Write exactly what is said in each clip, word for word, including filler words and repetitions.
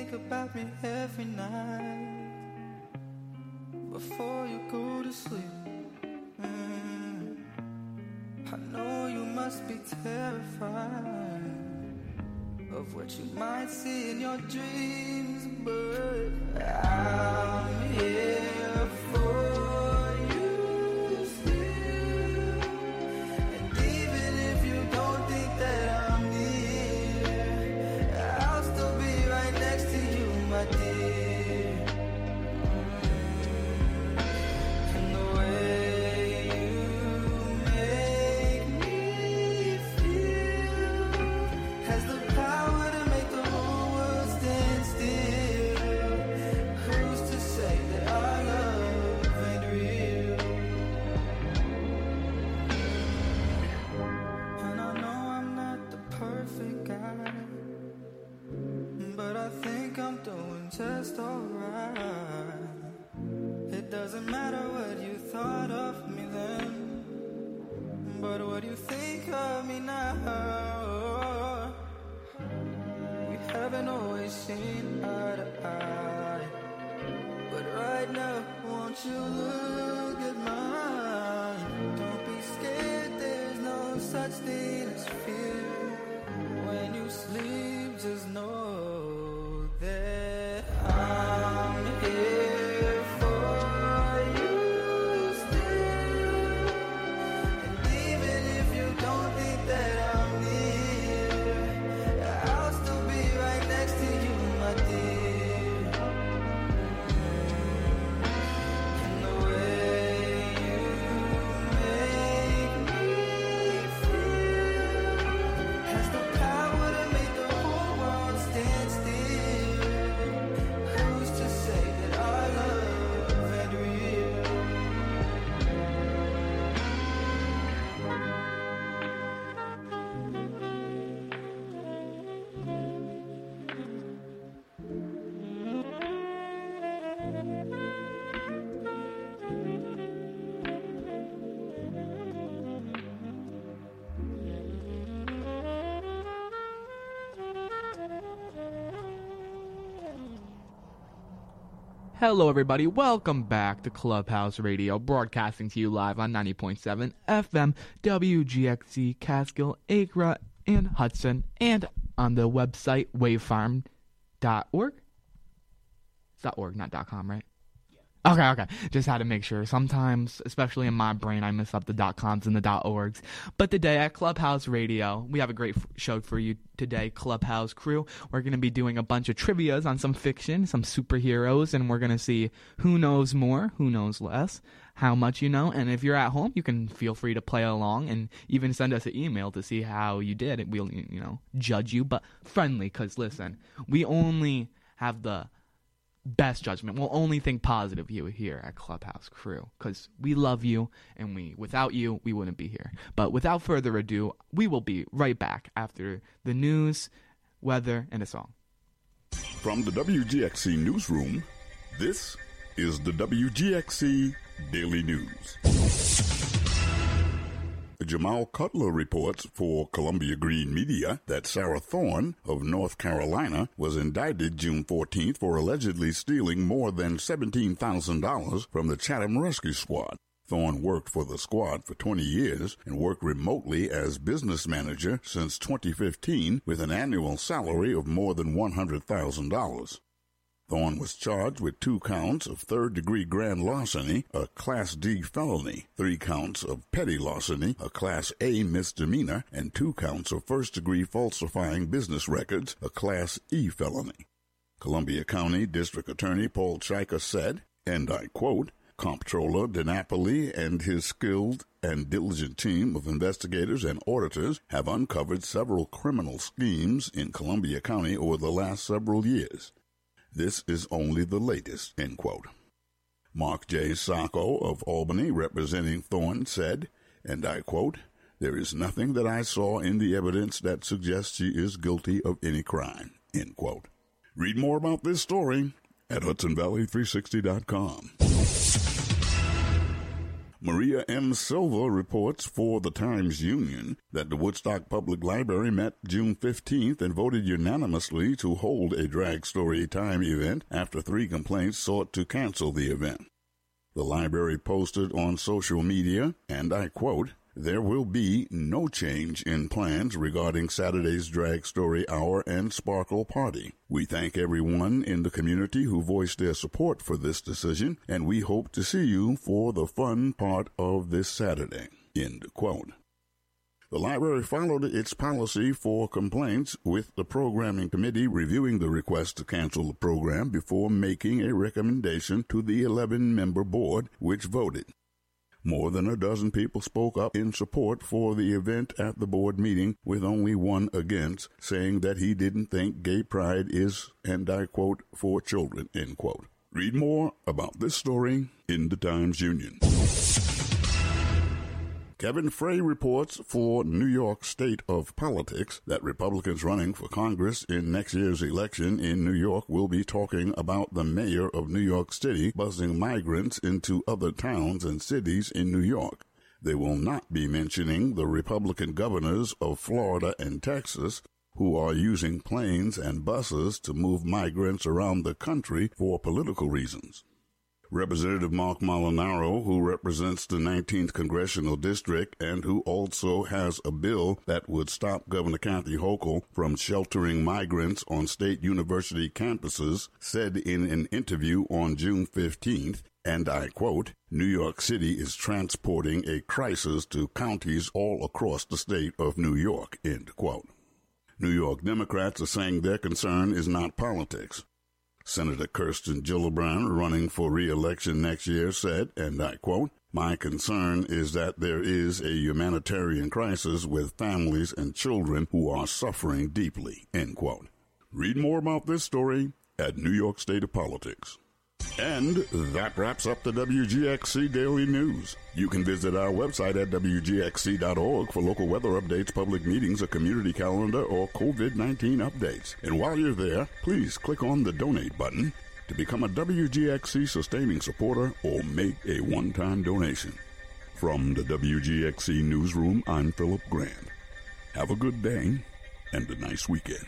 think about me every night before you go to sleep. Mm. I know you must be terrified of what you might see in your dreams, but I'm here for you still. And even if you don't think that I'm near, I'll still be right next to you, my dear. And the way you make me feel has the power to make the whole world stand still. Who's to say that our love ain't real? And I know I'm not the perfect guy, but I think I'm doing just alright. It doesn't matter what you thought of me then, but what you think of me now. We haven't always seen eye to eye, but right now, won't you look at mine? Don't be scared, there's no such thing as fear. When you sleep, just know that I'm here for you still. And even if you don't think that I'm near, I'll still be right next to you, my dear. And the way you make me feel has the power to make the whole world stand still. Who's to say that our love ain't real? Hello, everybody. Welcome back to Clubhouse Radio, broadcasting to you live on ninety point seven F M, W G X C, Catskill, Acra, and Hudson, and on the website wavefarm dot org. It's .org, not .com, right? Okay, okay. Just had to make sure. Sometimes, especially in my brain, I mess up the .coms and the .orgs. But today at Clubhouse Radio, we have a great f- show for you today, Clubhouse crew. We're going to be doing a bunch of trivias on some fiction, some superheroes, and we're going to see who knows more, who knows less, how much you know. And if you're at home, you can feel free to play along and even send us an email to see how you did. We'll, you know, judge you, but friendly, because listen, we only have the best judgment. We'll only think positive you here at Clubhouse Crew, because we love you, and we without you we wouldn't be here. But without further ado, we will be right back after the news, weather, and a song. From the W G X C newsroom, this is the W G X C Daily News. Jamal Cutler reports for Columbia Green Media that Sarah Thorne of North Carolina was indicted June fourteenth for allegedly stealing more than seventeen thousand dollars from the Chatham Rescue Squad. Thorne worked for the squad for twenty years and worked remotely as business manager since twenty fifteen with an annual salary of more than one hundred thousand dollars. Thorne was charged with two counts of third-degree grand larceny, a Class D felony, three counts of petty larceny, a Class A misdemeanor, and two counts of first-degree falsifying business records, a Class E felony. Columbia County District Attorney Paul Chika said, and I quote, Comptroller DiNapoli and his skilled and diligent team of investigators and auditors have uncovered several criminal schemes in Columbia County over the last several years. This is only the latest, end quote. Mark J. Sacco of Albany, representing Thorne, said, and I quote, there is nothing that I saw in the evidence that suggests she is guilty of any crime, end quote. Read more about this story at Hudson Valley three sixty dot com. Maria M. Silva reports for the Times-Union that the Woodstock Public Library met June fifteenth and voted unanimously to hold a Drag Story Time event after three complaints sought to cancel the event. The library posted on social media, and I quote, "There will be no change in plans regarding Saturday's Drag Story Hour and Sparkle Party. We thank everyone in the community who voiced their support for this decision, and we hope to see you for the fun part of this Saturday." End quote. The library followed its policy for complaints, with the programming committee reviewing the request to cancel the program before making a recommendation to the eleven-member board, which voted. More than a dozen people spoke up in support for the event at the board meeting, with only one against, saying that he didn't think gay pride is, and I quote, "for children," end quote. Read more about this story in the Times-Union. Kevin Frey reports for New York State of Politics that Republicans running for Congress in next year's election in New York will be talking about the mayor of New York City busing migrants into other towns and cities in New York. They will not be mentioning the Republican governors of Florida and Texas, who are using planes and buses to move migrants around the country for political reasons. Representative Mark Molinaro, who represents the nineteenth Congressional District and who also has a bill that would stop Governor Kathy Hochul from sheltering migrants on state university campuses, said in an interview on June fifteenth, and I quote, "New York City is transporting a crisis to counties all across the state of New York," end quote. New York Democrats are saying their concern is not politics. Senator Kirsten Gillibrand, running for re-election next year, said, and I quote, "My concern is that there is a humanitarian crisis with families and children who are suffering deeply," end quote. Read more about this story at New York State of Politics. And that wraps up the W G X C Daily News. You can visit our website at W G X C dot org for local weather updates, public meetings, a community calendar, or COVID nineteen updates. And while you're there, please click on the donate button to become a W G X C sustaining supporter or make a one-time donation. From the W G X C Newsroom, I'm Philip Grant. Have a good day and a nice weekend.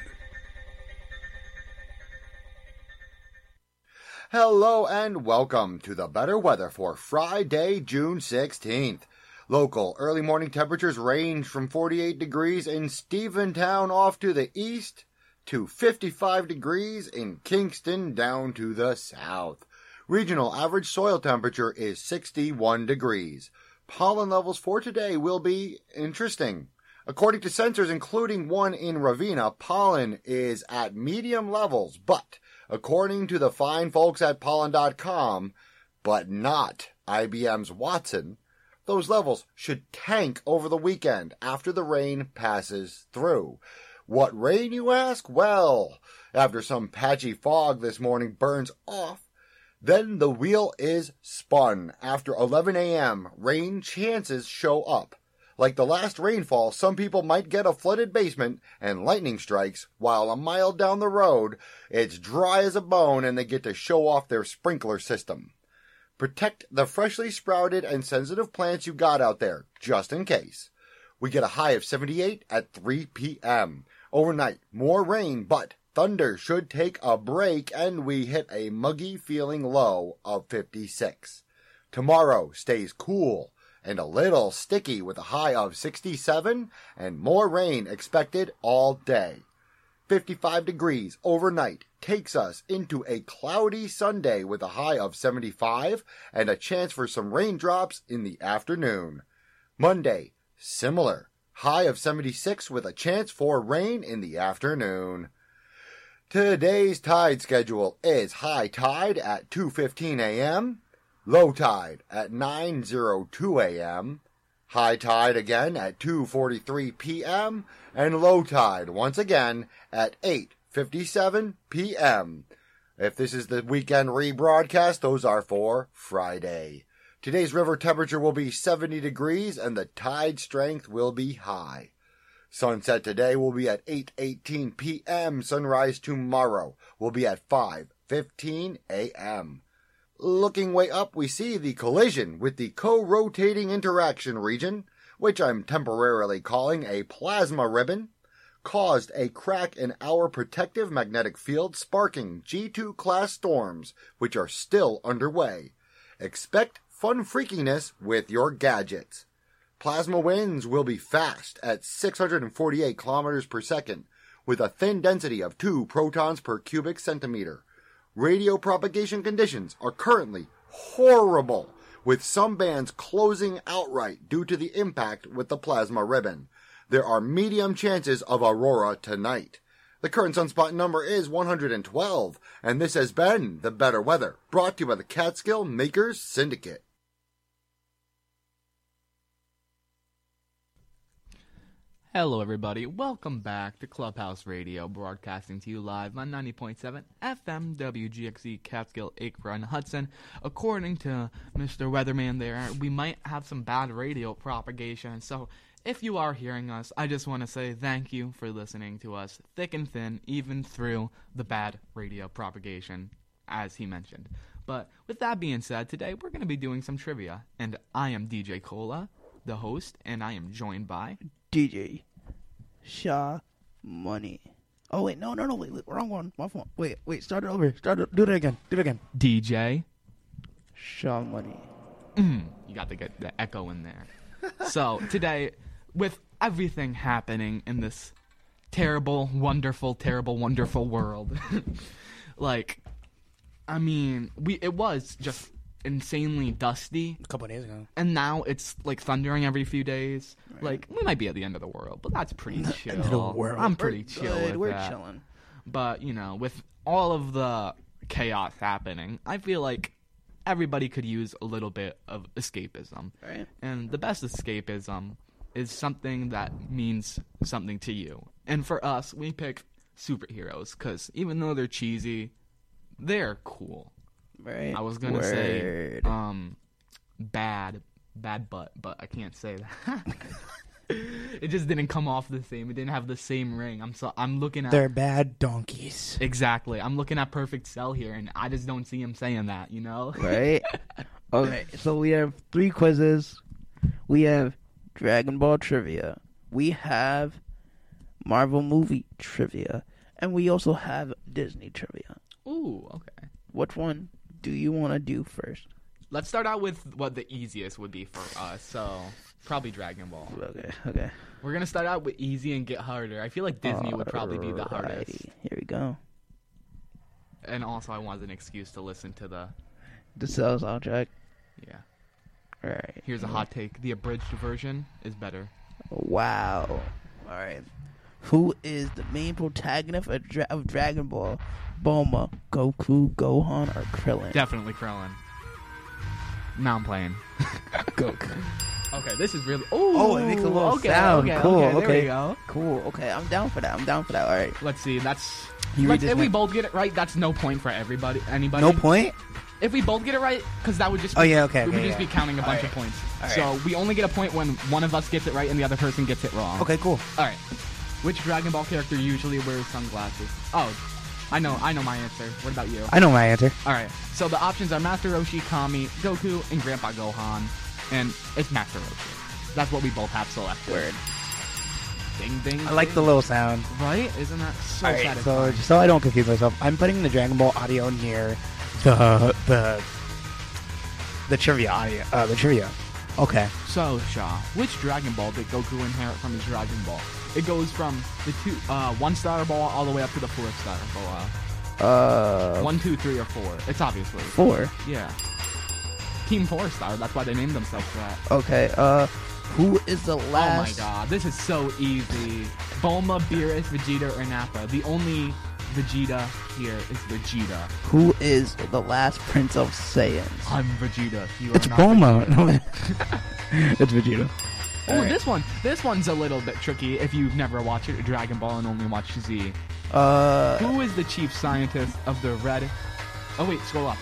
Hello and welcome to the better weather for Friday, June sixteenth. Local early morning temperatures range from forty-eight degrees in Stephentown off to the east to fifty-five degrees in Kingston down to the south. Regional average soil temperature is sixty-one degrees. Pollen levels for today will be interesting. According to sensors, including one in Ravenna, pollen is at medium levels, but according to the fine folks at pollen dot com, but not I B M's Watson, those levels should tank over the weekend after the rain passes through. What rain, you ask? Well, after some patchy fog this morning burns off, then the wheel is spun. After eleven a.m., rain chances show up. Like the last rainfall, some people might get a flooded basement and lightning strikes, while a mile down the road, it's dry as a bone and they get to show off their sprinkler system. Protect the freshly sprouted and sensitive plants you got out there, just in case. We get a high of seventy-eight at three p.m. Overnight, more rain, but thunder should take a break and we hit a muggy feeling low of fifty-six. Tomorrow stays cool and a little sticky with a high of sixty-seven and more rain expected all day. fifty-five degrees overnight takes us into a cloudy Sunday with a high of seventy-five and a chance for some raindrops in the afternoon. Monday, similar, high of seventy-six with a chance for rain in the afternoon. Today's tide schedule is high tide at two fifteen a.m., low tide at nine oh two a.m., high tide again at two forty-three p.m., and low tide once again at eight fifty-seven p.m. If this is the weekend rebroadcast, those are for Friday. Today's river temperature will be seventy degrees and the tide strength will be high. Sunset today will be at eight eighteen p.m. Sunrise tomorrow will be at five fifteen a.m. Looking way up, we see the collision with the co-rotating interaction region, which I'm temporarily calling a plasma ribbon, caused a crack in our protective magnetic field, sparking G two class storms, which are still underway. Expect fun freakiness with your gadgets. Plasma winds will be fast at six hundred forty-eight kilometers per second, with a thin density of two protons per cubic centimeter. Radio propagation conditions are currently horrible, with some bands closing outright due to the impact with the plasma ribbon. There are medium chances of aurora tonight. The current sunspot number is one hundred twelve, and this has been The Better Weather, brought to you by the Catskill Makers Syndicate. Hello, everybody. Welcome back to Clubhouse Radio, broadcasting to you live on ninety point seven F M W G X C Catskill, Acre, and Hudson. According to Mister Weatherman there, we might have some bad radio propagation, so if you are hearing us, I just want to say thank you for listening to us thick and thin, even through the bad radio propagation, as he mentioned. But with that being said, today we're going to be doing some trivia, and I am D J Cola, the host, and I am joined by D J Shaw Money. Oh wait, no, no, no, wait, wait, wrong one. My phone. Wait, wait, start it over. Start it. Do it again. Do it again. D J Shaw Money. Mm, you got to get the echo in there. So today, with everything happening in this terrible, wonderful, terrible, wonderful world, like, I mean, we it was just insanely dusty A couple of days ago. and now it's like thundering every few days. Right. Like, we might be at the end of the world, but that's pretty chill. End of the world. I'm pretty We're chill good. with We're that. chilling. But, you know, with all of the chaos happening, I feel like everybody could use a little bit of escapism. Right. And the best escapism is something that means something to you. And for us, we pick superheroes because even though they're cheesy, they're cool. Right. I was gonna Word. say um, bad, bad butt, but I can't say that. It just didn't come off the same. It didn't have the same ring. I'm so I'm looking at They're bad donkeys. exactly. I'm looking at Perfect Cell here, and I just don't see him saying that. You know? Right. Okay. So we have three quizzes. We have Dragon Ball trivia. We have Marvel movie trivia, and we also have Disney trivia. Ooh, okay. Which one do you want to do first? Let's start out with what the easiest would be for us. So probably Dragon Ball. Okay. Okay. We're gonna start out with easy and get harder. I feel like Disney would probably be the hardest. Alrighty, here we go. And also, I wanted an excuse to listen to the. The Cell soundtrack. Yeah. All right. Here's a hot take: the abridged version is better. Wow. All right. Who is the main protagonist of, Dra- of Dragon Ball? Bulma, Goku, Gohan, or Krillin? Definitely Krillin. Now I'm playing. Goku. Okay, this is really. Ooh, Oh, it makes a little okay, sound. Okay, Cool, Okay, there okay. we go. Cool. Okay, I'm down for that. I'm down for that. All right. Let's see. That's. You read Let's, this if we next- both get it right, that's no point for everybody. Anybody. No point? If we both get it right, because that would just. Be, Oh, yeah, okay, We would okay, just yeah. be counting a bunch All of right. points. All So right. we only get a point when one of us gets it right and the other person gets it wrong. Okay, cool. All right. Which Dragon Ball character usually wears sunglasses? Oh, I know. I know my answer. What about you? I know my answer. All right. So the options are Master Roshi, Kami, Goku, and Grandpa Gohan, and it's Master Roshi. That's what we both have selected. Word. Ding ding. I like ding. the little sound. Right? Isn't that so All right, so satisfying? just so I don't confuse myself, I'm putting the Dragon Ball audio near the the the trivia audio. Uh, the trivia. Okay. So, Shaw, which Dragon Ball did Goku inherit from his Dragon Ball? It goes from the two, uh, one star ball all the way up to the four star ball. Uh, One, two, three, or four. It's obviously four. Yeah. Team four star. That's why they named themselves that. Okay. Uh, who is the Oh my last? god, this is so easy. Bulma, Beerus, Vegeta, or Nappa. The only Vegeta here is Vegeta. Who is the last Prince of Saiyans? I'm Vegeta. You are It's not Bulma. Vegeta. It's Vegeta. Oh, Alright. this one. This one's a little bit tricky if you've never watched Dragon Ball and only watched Z. Uh, Who is the chief scientist of the Red? Oh wait, scroll up.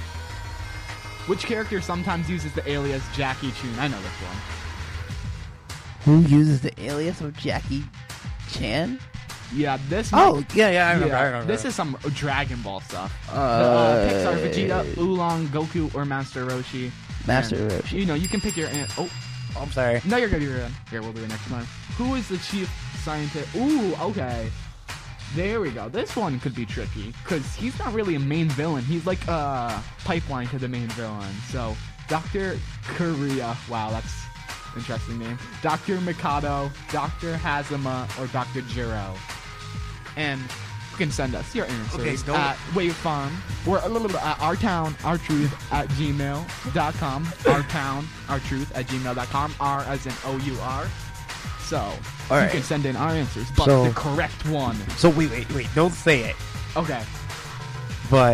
Which character sometimes uses the alias Jackie Chun? I know this one. who uses the alias of Jackie Chan? Yeah, this. Oh, might- yeah, yeah, I remember. yeah, I remember. This is some Dragon Ball stuff. Uh, the uh, picks are Vegeta, Oolong, Goku, or Master Roshi. Master And, Roshi. You know, you can pick your. An- oh, Oh, I'm sorry. no, you're good. You're good. Here, we'll do it next time. Who is the chief scientist? Ooh, okay. There we go. This one could be tricky because he's not really a main villain. He's like a pipeline to the main villain. So, Doctor Korea. Wow, that's an interesting name. Doctor Mikado, Doctor Hazama, or Doctor Jiro. And you can send us your answers Okay, don't- at Wave Farm or a little bit at our town, our truth at gmail dot com. Our town, our truth at gmail dot com. R as in O U R. So, you right. can send in our answers, but So- the correct one. So wait, wait, wait. Don't say it. Okay. But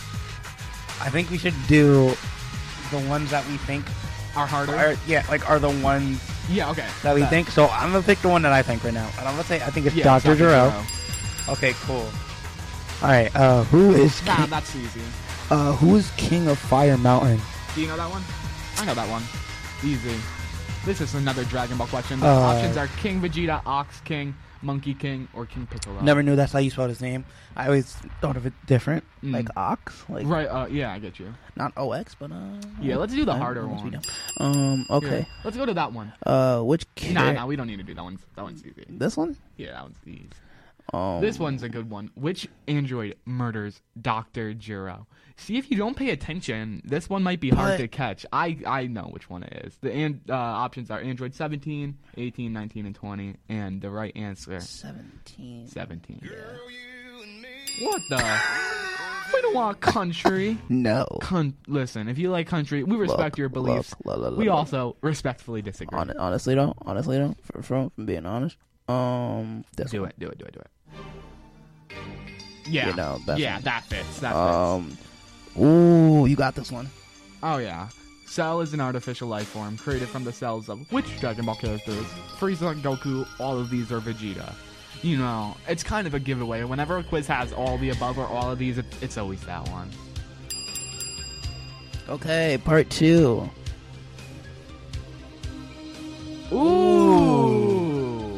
I think we should do the ones that we think Are harder? are, yeah, like are the ones yeah, okay. that we Bet. think. So I'm gonna pick the one that I think right now, and I'm gonna say I think it's Yeah, Doctor it's Doctor Gero. Okay, cool. All right. Uh, who is Nah, king, that's easy. uh who is King of Fire Mountain? Do you know that one? I know that one. Easy. This is another Dragon Ball question. The Uh, options are King Vegeta, Ox King, Monkey King, or King Piccolo. Never knew that's how you spelled his name. I always thought of it different, Mm. like Ox, like Right, uh, yeah, I get you. not O X, but uh. Yeah, let's do the I- harder let's be one. dumb. Um. Okay. Yeah. Let's go to that one. Uh, which Nah, char- nah, we don't need to do that one. That one's easy. This one? Yeah, that one's easy. Um, This one's a good one. Which android murders Doctor Jiro? See, if you don't pay attention, this one might be hard But- to catch. I I know which one it is. The an, uh, options are Android seventeen, eighteen, nineteen, and twenty, and the right answer, seventeen. seventeen. What the? We don't want country. No. Con- Listen, if you like country, we respect Look, your beliefs. look, look, look, we look. also respectfully disagree. Hon- honestly, though. Honestly, though. For, from, from being honest. Um. This Do one. it, do it, do it, do it. Yeah, You know, that's yeah, one. that fits. That fits. Um. Ooh, you got this one. Oh yeah. Cell is an artificial life form created from the cells of which Dragon Ball characters? Frieza, Goku, all of these are Vegeta. You know, it's kind of a giveaway. Whenever a quiz has all the above or all of these, it, it's always that one. Okay, part two. Ooh.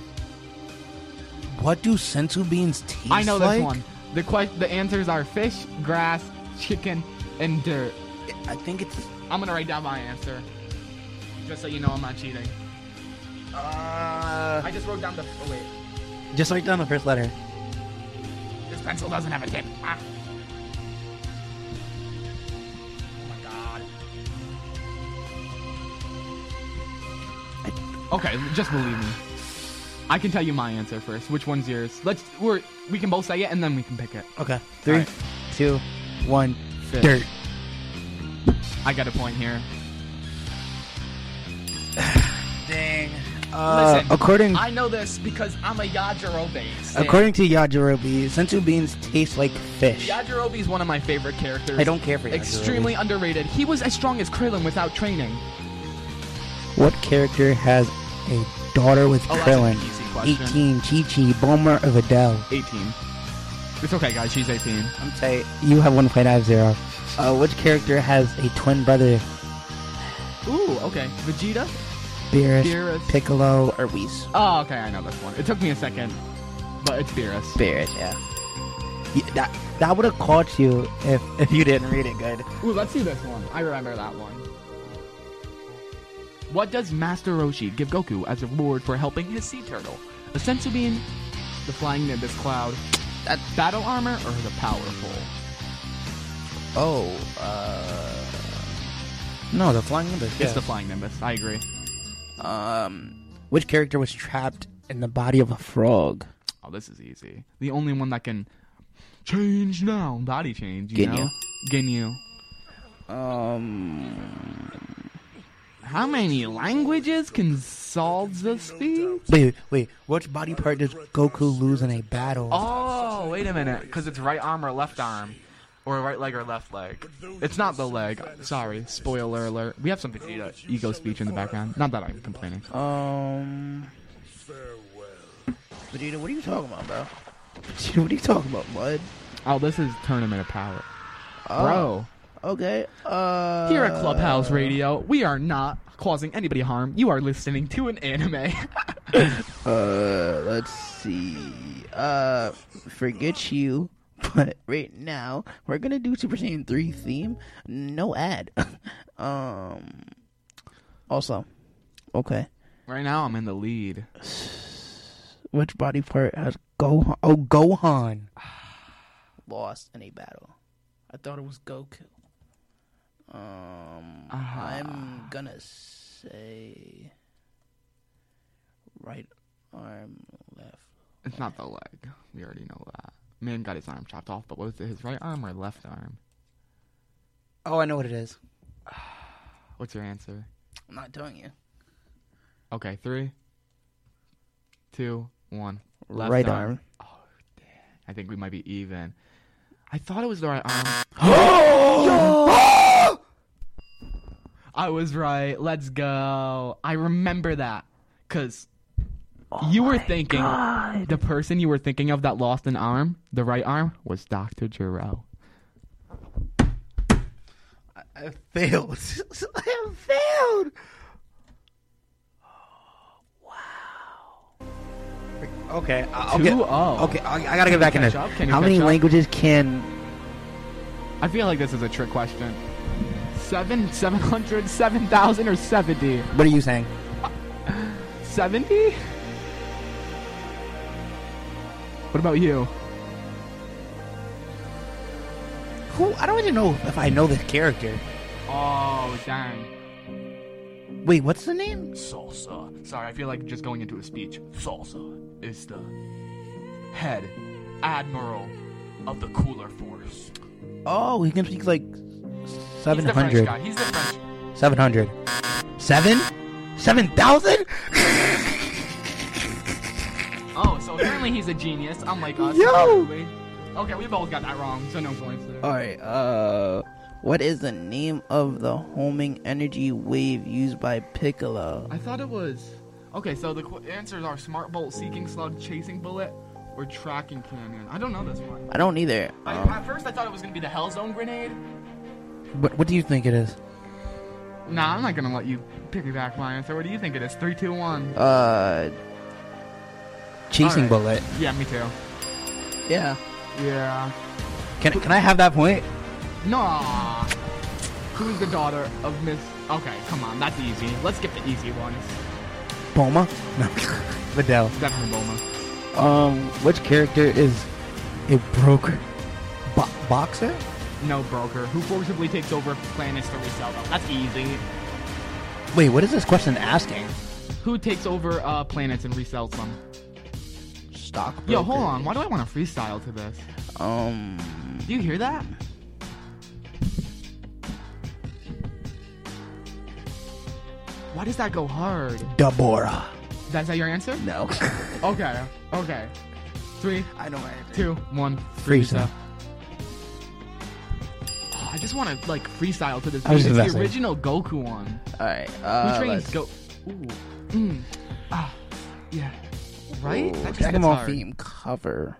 What do sensu beans taste I know this like? one. The que- the answers are fish, grass, chicken, and dirt. I think it's. I'm gonna write down my answer, just so you know I'm not cheating. Uh, I just wrote down the. Oh wait, just write down the first letter. this pencil doesn't have a tip. Ah. Oh my god. Okay, just believe me. I can tell you my answer first. Which one's yours? Let's. We're. We can both say it and then we can pick it. Okay. Three, Alright. two, one. Fish. Dirt. I got a point here. Dang. Uh, Listen, according I know this because I'm a Yajirobe. fan. according to Yajirobe, sensu beans taste like fish. Yajirobe is one of my favorite characters. I don't care for Yajirobe. Extremely underrated. He was as strong as Krillin without training. What character has a daughter with Oh, that's an Krillin? easy question. eighteen. Chi-Chi, Bulma, or Videl? eighteen. It's okay, guys. She's eighteen. I'm saying you have one point. I have zero. Uh, which character has a twin brother? Ooh, okay. Vegeta? Beerus, Beerus. Piccolo, or Whis? Oh, okay. I know this one. It took me a second, but it's Beerus. Beerus, yeah. Yeah, that that would have caught you if if you didn't read it good. Ooh, let's see this one. I remember that one. What does Master Roshi give Goku as a reward for helping his sea turtle? A sensu bean, the flying Nimbus cloud, that battle armor, or the power pole? Oh, uh, no, the flying nimbus. It's the flying Nimbus. I agree. Um, which character was trapped in the body of a frog? Oh, this is easy. The only one that can change now, body change. You Ginyu. know? Ginyu. Um, How many languages can Salza speak? wait, wait. Which body part does Goku lose in a battle? Oh, wait a minute. Because it's right arm or left arm. Or right leg or left leg. It's not the leg. Sorry. Spoiler alert. We have some Vegeta ego speech in the background. Not that I'm complaining. Um, Vegeta, what are you talking about, bro? Vegeta, what are you talking about, bud? Oh, this is Tournament of Power. Oh, Bro. Okay. Uh, Here at Clubhouse Radio, we are not causing anybody harm. You are listening to an anime. Uh, let's see. Uh, forget you. But right now, we're gonna do Super Saiyan three theme. No ad. um. Also, okay. Right now, I'm in the lead. Which body part has Gohan? Oh, Gohan lost in a battle. I thought it was Goku. Um, Uh-huh. I'm gonna say right arm, left. It's not the leg. We already know that. Man got his arm chopped off, but was it his right arm or left arm? Oh, I know what it is. What's your answer? I'm not telling you. Okay, three, two, one. Left Right arm. Oh, damn. I think we might be even. I thought it was the right arm. I was right. Let's go. I remember that. Because you were thinking, God. the person you were thinking of that lost an arm, the right arm, was Doctor Giro. I, I failed. I failed. Okay, I'll two get. oh. Okay, I, I gotta get back in Catch there. up? Can you How catch many up? languages can? I feel like this is a trick question. Seven, seven hundred, seven thousand, or seventy? What are you saying? Seventy? What about you? Who? I don't even know if I know this character. Oh, dang. Wait, what's the name? Salsa. Sorry, I feel like just going into a speech. Salsa is the head admiral of the Cooler Force. Oh, he can speak like seven He's the French hundred. guy. He's the French. Seven hundred. Seven? Seven thousand? Oh, so apparently he's a genius, unlike us. Yo! apparently. Okay, we both got that wrong, so no points there. All right. Uh, what is the name of the homing energy wave used by Piccolo? I thought it was... Okay, so the qu- answers are Smart Bolt, Seeking Slug, Chasing Bullet, or Tracking Cannon. I don't know this one. I don't either. I, Um, at first I thought it was going to be the Hellzone Grenade. What, what do you think it is? Nah, I'm not going to let you piggyback my answer. What do you think it is? Three, two, one. uh, Chasing Alright. bullet. Yeah, me too. yeah. Yeah. Can can I have that point? Nah. Who's the daughter of Miss... Okay, come on, that's easy. Let's skip the easy ones. Bulma? No. Videl. Definitely Bulma. Um, Which character is a broker? Bo- boxer? No broker. Who forcibly takes over planets to resell them? That's easy. Wait, what is this question asking? Who takes over uh, planets and resells them? stock. Yo, hold on. Why do I want to freestyle to this? Um, Do you hear that? Why does that go hard? Dabora. That's that your answer? no. Okay. Okay. Three, I know my answer. two, one. Frieza. Oh, I just want to like freestyle to this. I was It's just the about to say. original Goku one. All right. Uh, Who trains let's- Go? Ooh. Mm. Ah. Yeah. Right? Ooh, That just Dragon gets Ball hard. theme cover.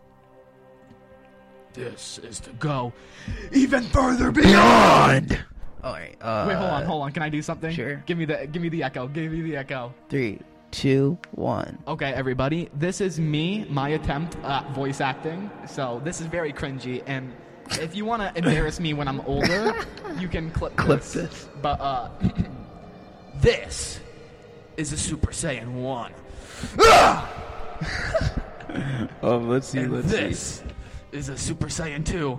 This is to go even further beyond. All right. Uh, Wait, hold on, hold on. Can I do something? Sure. Give me the, give me the echo. Give me the echo. Three, two, one. Okay, everybody. This is me, my attempt at voice acting. So this is very cringy, and if you want to embarrass me when I'm older, you can clip, Clip this. this. But uh, this is a Super Saiyan one. Oh, let's see. And let's this is a Super Saiyan two.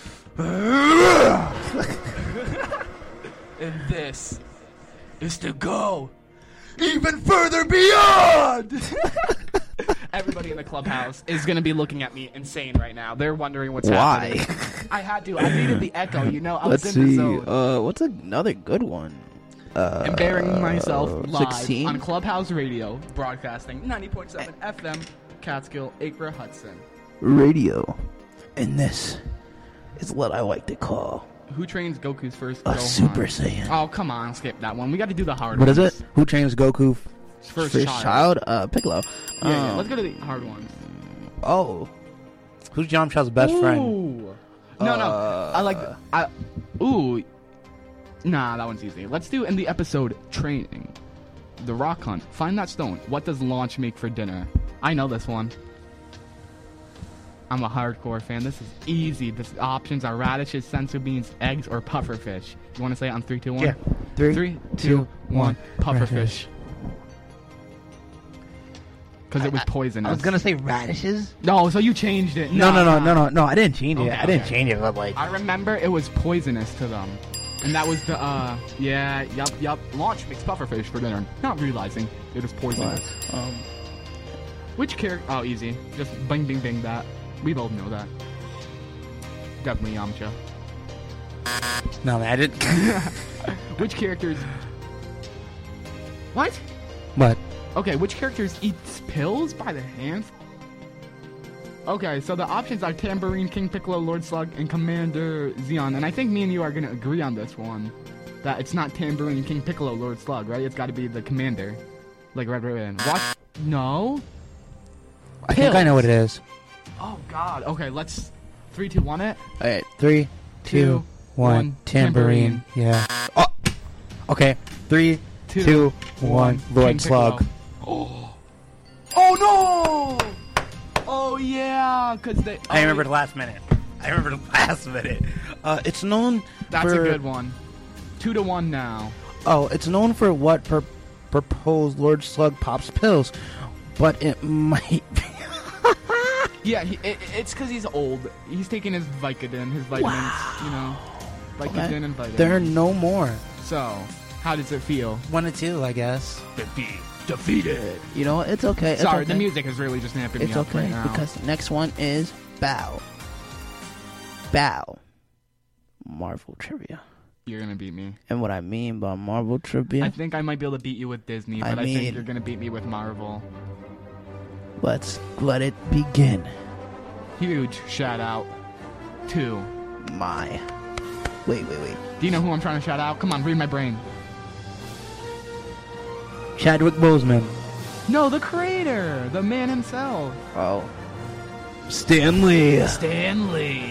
And this is to go even further beyond. Everybody in the clubhouse is going to be looking at me insane right now. They're wondering what's Why? happening. I had to. I needed the echo, you know. I was Let's in the see. zone. Uh, what's another good one? Uh, And burying myself live sixteen? on Clubhouse Radio, broadcasting ninety point seven F M, Catskill, Acre, Hudson. radio, and this is what I like to call Who trains Goku's first a Gohan? Super Saiyan. Oh, come on, skip that one. We got to do the hard What ones. is it? Who trains Goku? f- First, First child. child, uh, Piccolo. Yeah, yeah, Um, let's go to the hard ones. Oh, Who's Yamcha's best friend? Ooh. No, no. I like. I. Ooh. Nah, that one's easy. Let's do in the episode training. The rock hunt. Find that stone. What does Launch make for dinner? I know this one. I'm a hardcore fan. This is easy. The options are radishes, sensu beans, eggs, or pufferfish. You want to say it on three, two, one? Yeah. Three, Three, two, two, one. one. Pufferfish. Because it was poisonous. I was gonna say radishes. No, so you changed it. No, no, no, nah. no, no, no. I didn't change it. Okay, I didn't okay. change it, but like, I remember it was poisonous to them. And that was the, uh, yeah, yup, yup. Launch makes pufferfish for dinner, not realizing it was poisonous. um, Which character? Oh, easy. Just bing, bing, bing that. We both know that. Definitely Yamcha. no, man, I didn't. Which characters? What? But Okay, which characters eats pills by the handful? Okay, so the options are Tambourine, King Piccolo, Lord Slug, and Commander Zeon. And I think me and you are gonna agree on this one. That it's not Tambourine, King Piccolo, Lord Slug, right? It's gotta be the Commander. Like Red Ribbon. What? No? I think I know what it is. Oh, God. Okay, let's... Three, two, one it? all right, Three, two, Two, one. one, Tambourine. Yeah. Oh. Okay. Three, Two, two, one. Lord King Slug. Piccolo. Oh. Oh, no! Oh, yeah, because they... I oh, remember the last minute. I remember the last minute. Uh, it's known. That's for, a good one. Two to one now. Oh, it's known for what per- proposed Lord Slug pops pills, but it might. Be Yeah, he, it, it's because he's old. He's taking his Vicodin, his vitamins, you know. Vicodin Okay. and vitamins. There are no more. So, how does it feel? One and two, I guess. Defeat. Defeated. You know, it's okay. It's Sorry, okay. the music is really just napping It's me up okay right now. because the next one is Bow. Bow. Marvel trivia. You're going to beat me. And what I mean by Marvel trivia, I think I might be able to beat you with Disney, I but I, mean- think you're going to beat me with Marvel. let's let it begin. Huge shout out to... My. Wait, wait, wait. Do you know who I'm trying to shout out? Come on, read my brain. Chadwick Boseman. No, the creator. The man himself. Oh. Stanley. Stanley.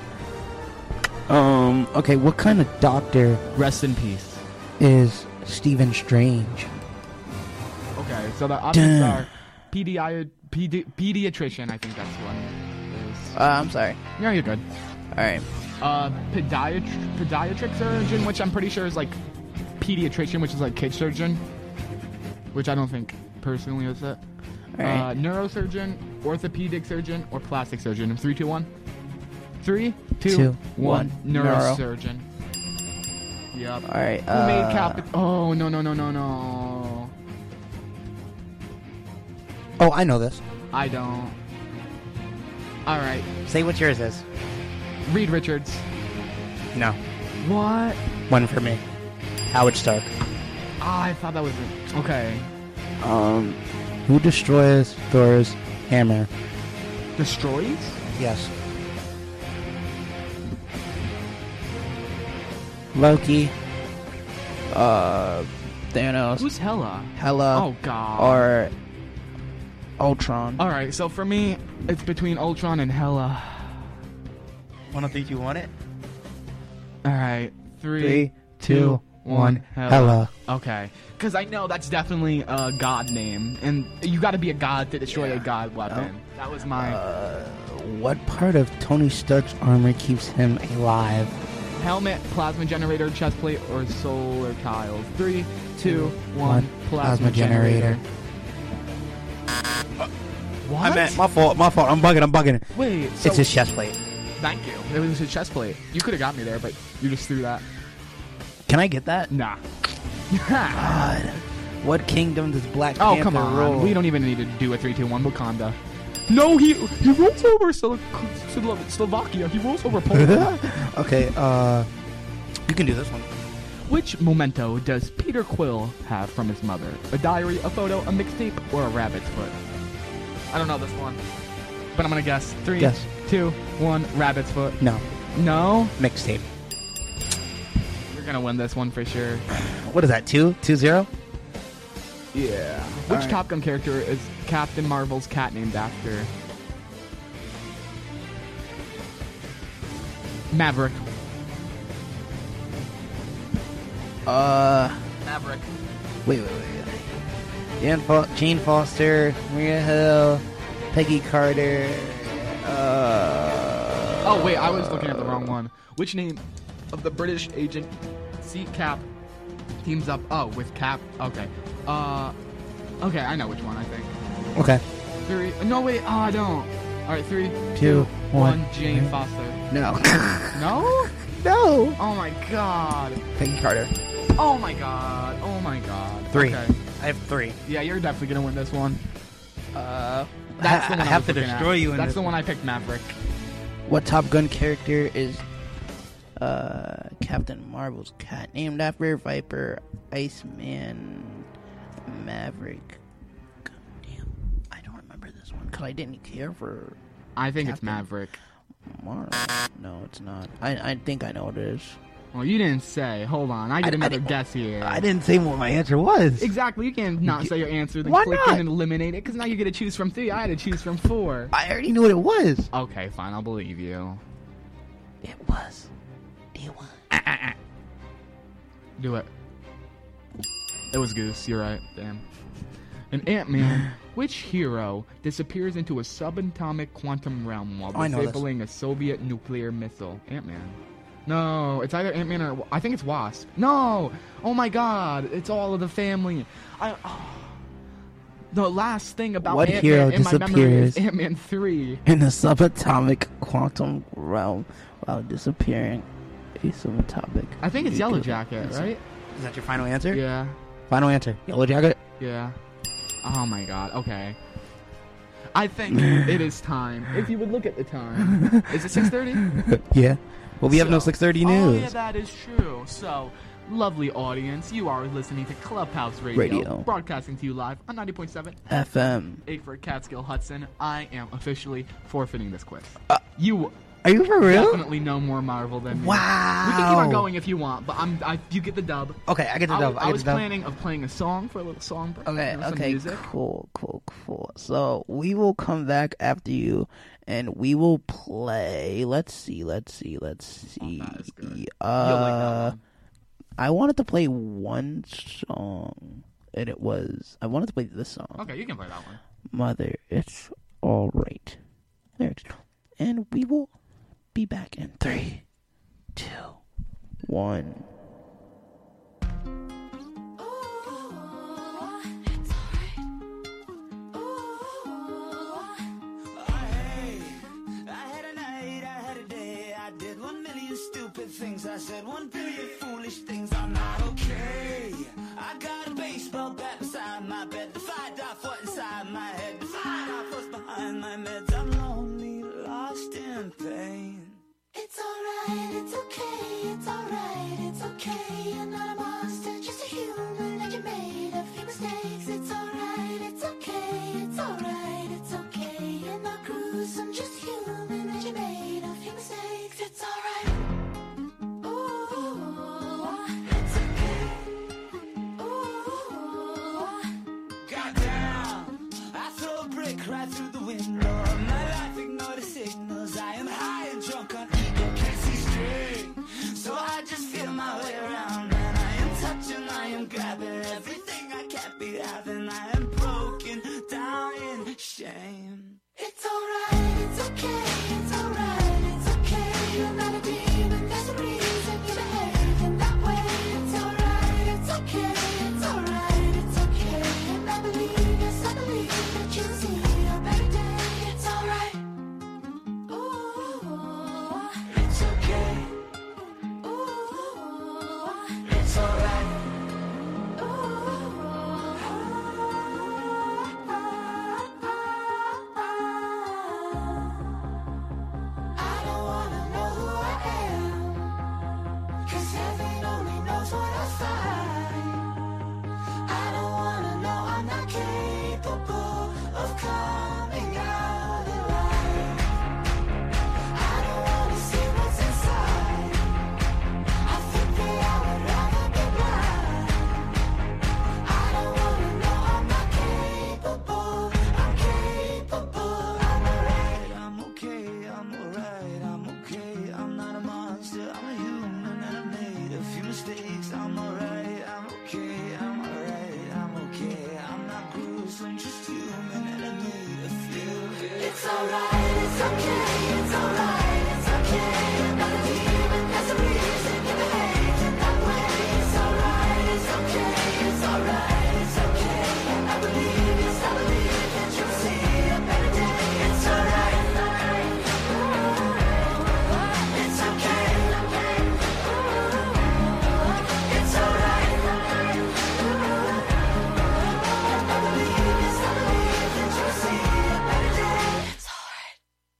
Um. Okay. What kind of doctor Rest in peace. is Stephen Strange? Okay, so the options Duh. are pedi- pedi- pediatrician. I think that's what it is. Uh, I'm sorry. Yeah, you're good. All right. Uh, pediatr- pediatric surgeon, which I'm pretty sure is like pediatrician, which is like kid surgeon, which I don't think personally is it. All right. Uh, neurosurgeon, orthopedic surgeon, or plastic surgeon. Three, two, one. Three, two, Two, one. one. Neuro. Neurosurgeon. Yep. All right. Who Uh, made Cap? Oh no no no no no! Oh, I know this. I don't. All right, Say what yours is. Reed Richards. No. What? One for me. Howard Stark. Ah, I thought that was it. Okay. Um. Who destroys Thor's hammer? Destroys? Yes. Loki. Uh. Thanos. Who's Hela? Hela. Oh God. Or Ultron. All right, so for me, it's between Ultron and Hela. One of these you want it? All right, three, Three, two, two, one. one. Hela. Hela. Okay, because I know that's definitely a god name, and you got to be a god to destroy a god weapon. That was my Uh. What part of Tony Stark's armor keeps him alive? helmet, plasma generator, chest plate, or solar tiles. Three, two, one. One. Plasma, Plasma generator. generator. What? I meant my fault. My fault. I'm bugging. I'm bugging. Wait, so It's his chest plate. thank you. It was his chest plate. You could have got me there, but you just threw that. Can I get that? Nah. God. What kingdom does Black Oh, Panther come on. rule? We don't even need to do a three, two, one. Wakanda. No, he he rolls over Slo- Slo- Slovakia. He rolls over Poland. Okay. Uh, you can do this one. Which memento does Peter Quill have from his mother? A diary, a photo, a mixtape, or a rabbit's foot? I don't know this one, but I'm gonna guess. Three, Guess. two, one. Rabbit's foot. No. No, Mixtape. you're gonna win this one for sure. What is that? Two? Two zero? Yeah. Which Alright. Top Gun character is Captain Marvel's cat named after? Maverick. Uh. Maverick. Wait, wait, wait. Jan Fo- Jane Foster, Maria Hill, Peggy Carter. Uh, Oh, wait, I was looking at the wrong one. Which name of the British agent C. Cap teams up? Oh, with Cap. Okay. Uh, okay, I know which one, I think. Okay. Three. No, wait, oh, I don't. All right, three, Two, one. one. Jane Foster. No. No? No. Oh, my God. Peggy Carter. Oh, my God. Oh, my God. Three. Okay. I have three. Yeah, you're definitely going to win this one. Uh, That's the I one I, have was to looking destroy at. you in That's this the one one. I picked, Maverick. what Top Gun character is uh, Captain Marvel's cat named after? Viper, Iceman, Maverick. God damn, I don't remember this one because I didn't care for I think it's Captain. Maverick. Marvel. No, it's not. I I think I know what it is. Well, you didn't say. Hold on. I get I- I another didn't- guess here. I didn't say what my answer was. Exactly. You can't not say your answer, then Why click not? in and eliminate it, because now you get to choose from three. I had to choose from four. I already knew what it was. Okay, fine. I'll believe you. It was. It was. Do it. It was Goose. You're right. Damn. In Ant-Man, which hero disappears into a subatomic quantum realm while Oh, I know this. disabling a Soviet nuclear missile? Ant-Man. No, it's either Ant-Man or... I think it's Wasp. No! Oh my god, it's all of the family. I... Oh. The last thing about What Ant-Man hero in my memory is disappears? Ant-Man three. In the subatomic quantum realm while disappearing a subatomic. I think it's Yellow nuclear Jacket, missile. right? Is that your final answer? Yeah. Final answer. Yellow Jacket? Yeah. Oh my god, okay. I think it is time. If you would look at the time. Is it six thirty? Yeah. Well, we have no So- six thirty Oh, news. yeah, that is true. So, lovely audience, you are listening to Clubhouse Radio, Radio. broadcasting to you live on ninety point seven F M. eight for Catskill Hudson. I am officially forfeiting this quiz. you Are you for real? definitely know more Marvel than me. Wow. We can keep on going if you want, but I'm I, you get the dub. Okay, I get the I, dub. was- I, I get was the dub. planning of playing a song for a little song. Okay, you know, some okay, music. cool, cool, cool. So we will come back after you, and we will play. Let's see, let's see, let's see. Oh, that is good. Uh, You'll like that one. I wanted to play one song, and it was I wanted to play this song. Okay, you can play that one. Mother, it's all right. There it is. And we will be back in three, two, one. I had a night, I had a day. I did one million stupid things. I said one billion foolish things. I'm not okay. I got a baseball bat beside my bed to find out what inside my head, to find out what's behind my meds. I'm lonely, lost in pain. It's alright, it's okay, it's alright, it's okay. You're not a monster, just a human, and you're made of few mistakes. It's alright, it's okay, it's alright, it's okay. You're not gruesome, just human, and you're made of few mistakes. It's alright. Ooh, it's okay. Ooh. Goddamn, I throw a brick right through the window. My life ignore the signals. I am high and drunk on ego, can't see straight. So I just feel my way around, and I am touching, I am grabbing everything I can't be having. I am broken down in shame. It's alright, it's okay, it's alright, it's okay. You're not a demon, there's a reason you behave in that way. It's alright, it's okay, it's alright, it's okay. And I believe, yes, I believe that you'll see a better day. It's alright. Ooh, It's okay, ooh, it's alright. ooh. alright, it's okay, it's alright, it's okay. I'm not a demon, that's a reason you behave in that way. It's alright, it's okay, it's alright, it's okay. I believe, yes, I believe that you'll see a better day. It's alright, it's okay, it's alright. I believe, yes, I believe that you'll see a better day. It's alright.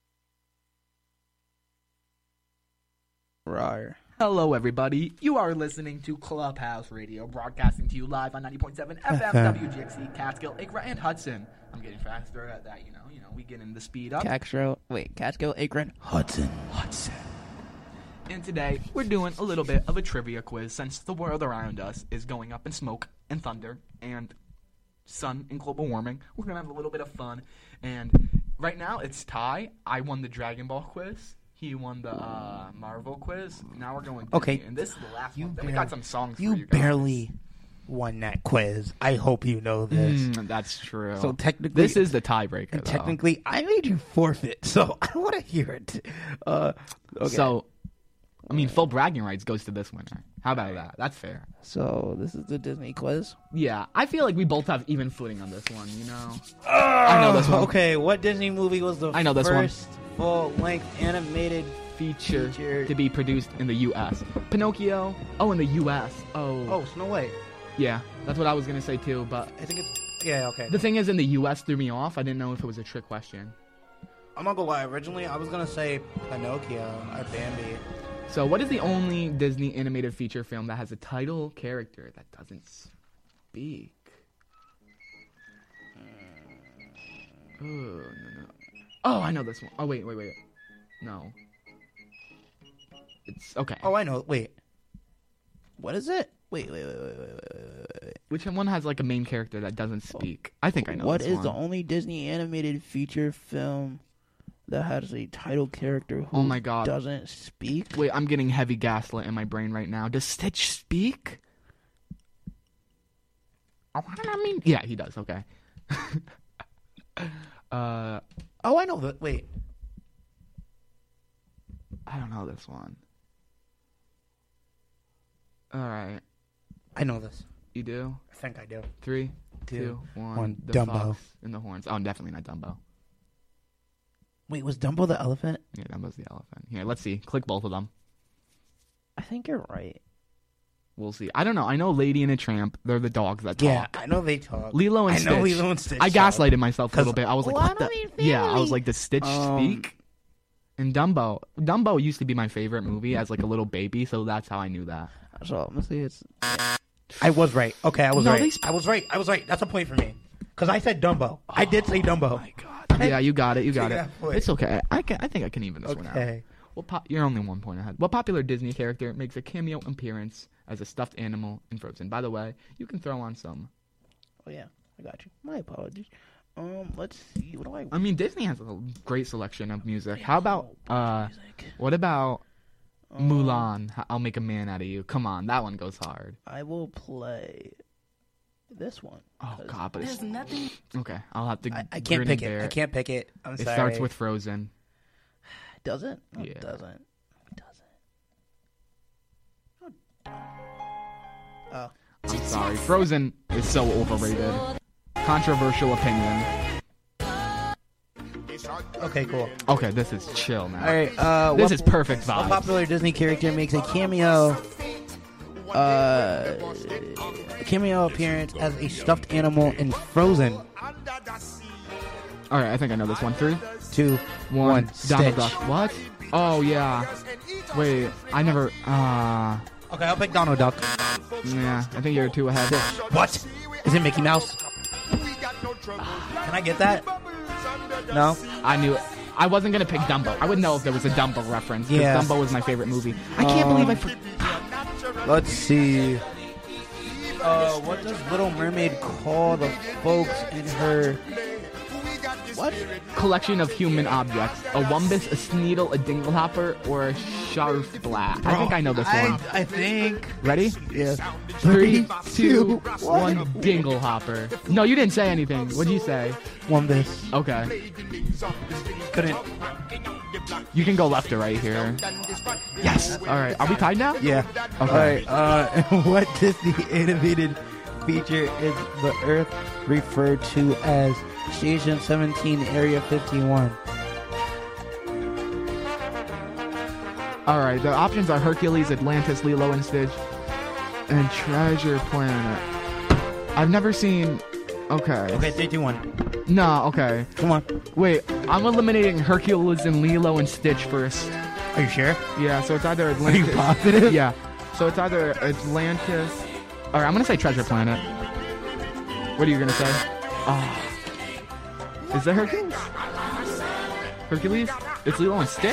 Rawr. Hello, everybody. You are listening to Clubhouse Radio, broadcasting to you live on ninety point seven F M, W G X C, Catskill, Acra, and Hudson. I'm getting faster at that, you know. You know, we getting the speed up. Catskill, wait, Catskill, Akron, Hudson. Hudson. And today, we're doing a little bit of a trivia quiz since the world around us is going up in smoke and thunder and sun and global warming. We're going to have a little bit of fun. And right now, it's tie. I won the Dragon Ball quiz. He won the uh, Marvel quiz. Now we're going Disney. Okay. And this is the last You one. Then we barely- got some songs for You you guys. barely won that quiz. I hope you know this. Mm, that's true. So technically, this is the tiebreaker, And though. technically, I made you forfeit, so I don't want to hear it. Uh, okay. So, I mean, full bragging rights goes to this winner. How about that? That's fair. So this is the Disney quiz. Yeah, I feel like we both have even footing on this one, you know? I know this one. Okay, what Disney movie was the I know this one. first full-length animated Feature, feature? to be produced in the U S Pinocchio. Oh, in the U S Oh. Oh, Snow White. Yeah, that's what I was going to say, too. But I think it's... Yeah, okay. the thing is, in the U S threw me off. I didn't know if it was a trick question. I'm not gonna lie. Originally, I was gonna say Pinocchio or Bambi. So, what is the only Disney animated feature film that has a title character that doesn't speak? Oh, no, no. Oh, I know this one. Oh, wait, wait, wait. No. It's okay. Oh, I know. Wait. What is it? Wait, wait, wait, wait, wait, wait, wait, wait. Which one has like a main character that doesn't speak? I think I know. What this is one. the only Disney animated feature film that has a title character who Oh my God. doesn't speak? Wait, I'm getting heavy gaslit in my brain right now. Does Stitch speak? Oh, I mean, yeah, he does. Okay. uh, Oh, I know that. Wait. I don't know this one. All right, I know this. you do. I think I do. Three, Two, two, one. one. The Dumbo. Fox and the horns. Oh, definitely not Dumbo. Wait, was Dumbo the elephant? Yeah, Dumbo's the elephant. Here, let's see. Click both of them. I think you're right. We'll see. I don't know. I know Lady and a Tramp. They're the dogs that talk. Yeah, I know they talk. Lilo and I Stitch. know Lilo and Stitch. I talk. gaslighted myself a little 'Cause- bit. I was like, Well, I what the? don't mean Yeah, I was family. like, does Stitch Um, speak? And Dumbo. Dumbo used to be my favorite movie as like a little baby, so that's how I knew that. So I'm gonna say it's I was right. Okay, I was No, right. they sp- I was right. I was right. That's a point for me. Because I said Dumbo. I did say Dumbo. Oh my god. Yeah, you got it. You got Take it. that point. It's okay. I can. I think I can even this one out. Okay. What po- you're only one point ahead. What popular Disney character makes a cameo appearance as a stuffed animal in Frozen? By the way, you can throw on some. Oh yeah, I got you. My apologies. Um, let's see. What do I? I mean, Disney has a great selection of music. How about uh, music. what about Um, Mulan? H- I'll make a man out of you. Come on, that one goes hard. I will play this one. Oh 'cause god, but it's There's nothing. okay. I'll have to. I, I can't grin pick and it. bear I can't pick it. I'm It sorry. starts with Frozen. It doesn't. No, Yeah. It doesn't. It doesn't. Oh, I'm sorry. Frozen is so overrated. Controversial opinion. Okay, cool. Okay, this is chill now. all right. Uh, This what, is perfect what vibes. popular Disney character makes a cameo? Uh, a cameo appearance as a stuffed animal in Frozen. All right, I think I know this one. Three, Two, one. one. Donald Stitch. Duck. What? Oh yeah. Wait, I never. Uh, Okay, I'll pick Donald Duck. yeah. I think you're two ahead. What? Is it Mickey Mouse? Can I get that? No? I knew it. I wasn't gonna pick Dumbo. I would know if there was a Dumbo reference. 'Cause Yeah. Dumbo was my favorite movie. I can't Um, believe I. For- Let's see. Uh, what does Little Mermaid call the folks in her? What? collection of human objects? A wumbus, a sneedle, a dinglehopper, or a sharfblat? I think I know this I, one. I think. Ready? Yeah. Three, two, one. Dinglehopper. No, you didn't say anything. What did you say? Wumbus. Okay. Couldn't. You can go left or right here. Yes. All right. Are we tied now? Yeah. Okay. Alright, uh, what Disney animated feature is the Earth referred to as Station seventeen, Area fifty-one? All right. The options are Hercules, Atlantis, Lilo and Stitch, and Treasure Planet. I've never seen. Okay. Okay, three, two, one. No. Okay. Come on. Wait. I'm eliminating Hercules and Lilo and Stitch first. Are you sure? Yeah. So it's either Are Atlantis. you positive? Yeah. So it's either Atlantis. All right. I'm gonna say Treasure Planet. What are you gonna say? Oh. Is that Hercules? Hercules? It's Lilo and Stitch?